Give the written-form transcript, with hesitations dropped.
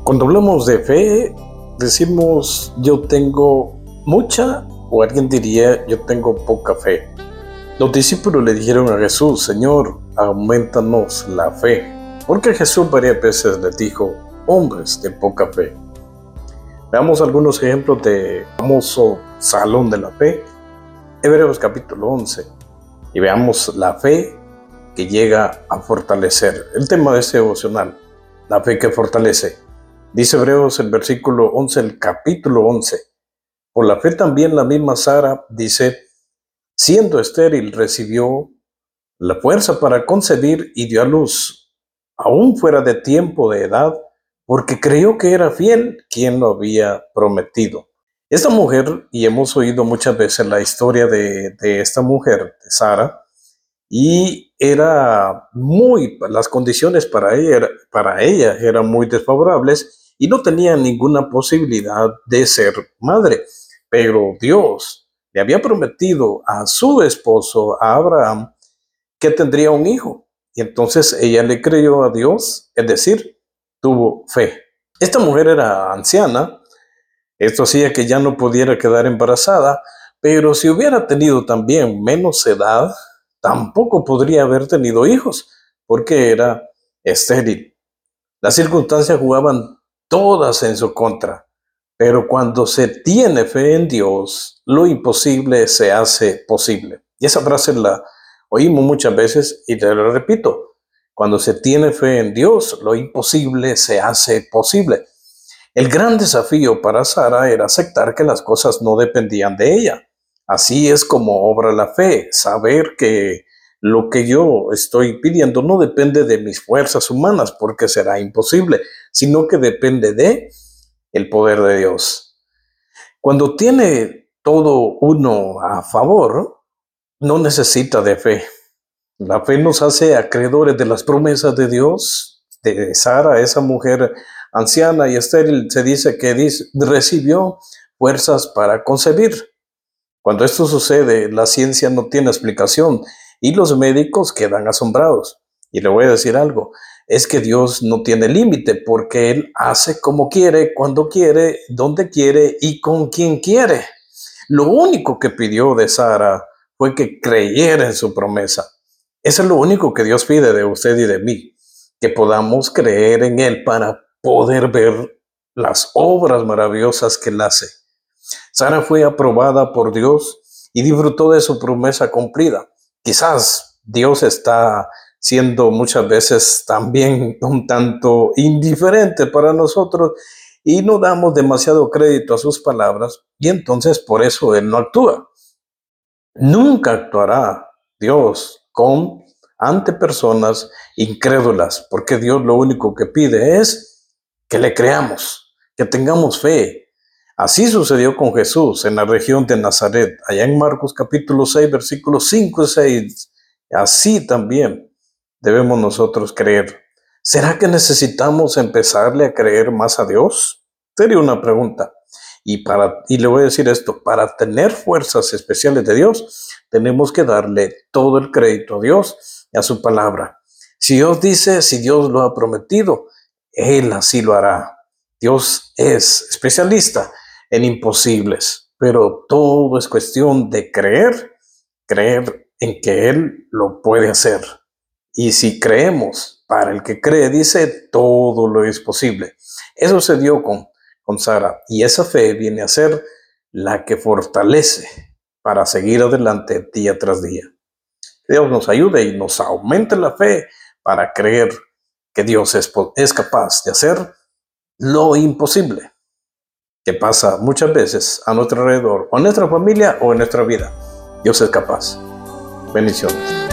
Cuando hablamos de fe, decimos yo tengo mucha o alguien diría yo tengo poca fe. Los discípulos le dijeron a Jesús, Señor, aumentanos la fe, porque Jesús varias veces les dijo, hombres de poca fe. Veamos algunos ejemplos de famoso salón de la fe, Hebreos capítulo 11, y veamos la fe que llega a fortalecer. El tema de este devocional, la fe que fortalece. Dice Hebreos el versículo 11, el capítulo 11. Por la fe también la misma Sara, dice, siendo estéril recibió la fuerza para concebir y dio a luz, aún fuera de tiempo de edad, porque creyó que era fiel quien lo había prometido. Esta mujer, y hemos oído muchas veces la historia de esta mujer, de Sara, y las condiciones para ella eran muy desfavorables y no tenía ninguna posibilidad de ser madre. Pero Dios le había prometido a su esposo, a Abraham, que tendría un hijo. Y entonces ella le creyó a Dios, es decir, tuvo fe. Esta mujer era anciana, esto hacía que ya no pudiera quedar embarazada, pero si hubiera tenido también menos edad, tampoco podría haber tenido hijos, porque era estéril. Las circunstancias jugaban todas en su contra, pero cuando se tiene fe en Dios, lo imposible se hace posible. Y esa frase la oímos muchas veces y te la repito. Cuando se tiene fe en Dios, lo imposible se hace posible. El gran desafío para Sara era aceptar que las cosas no dependían de ella. Así es como obra la fe, saber que lo que yo estoy pidiendo no depende de mis fuerzas humanas, porque será imposible, sino que depende de el poder de Dios. Cuando tiene todo uno a favor, no necesita de fe. La fe nos hace acreedores de las promesas de Dios. De Sara, esa mujer anciana y estéril, se dice que recibió fuerzas para concebir. Cuando esto sucede, la ciencia no tiene explicación y los médicos quedan asombrados. Y le voy a decir algo, es que Dios no tiene límite porque Él hace como quiere, cuando quiere, donde quiere y con quien quiere. Lo único que pidió de Sara fue que creyera en su promesa. Eso es lo único que Dios pide de usted y de mí, que podamos creer en Él para poder ver las obras maravillosas que Él hace. Sara fue aprobada por Dios y disfrutó de su promesa cumplida. Quizás Dios está siendo muchas veces también un tanto indiferente para nosotros y no damos demasiado crédito a sus palabras y entonces por eso Él no actúa. Nunca actuará Dios ante personas incrédulas, porque Dios lo único que pide es que le creamos, que tengamos fe. Así sucedió con Jesús en la región de Nazaret, allá en Marcos capítulo 6, versículos 5 y 6. Así también debemos nosotros creer. ¿Será que necesitamos empezarle a creer más a Dios? Sería una pregunta. Y le voy a decir esto, para tener fuerzas especiales de Dios, tenemos que darle todo el crédito a Dios y a su palabra. Si Dios dice, si Dios lo ha prometido, Él así lo hará. Dios es especialista en imposibles, pero todo es cuestión de creer en que Él lo puede hacer. Y si creemos, para el que cree, dice, todo lo es posible. Eso se dio con Sara, y esa fe viene a ser la que fortalece para seguir adelante día tras día. Dios nos ayude y nos aumente la fe para creer que Dios es capaz de hacer lo imposible, que pasa muchas veces a nuestro alrededor, o en nuestra familia o en nuestra vida. Dios es capaz. Bendiciones.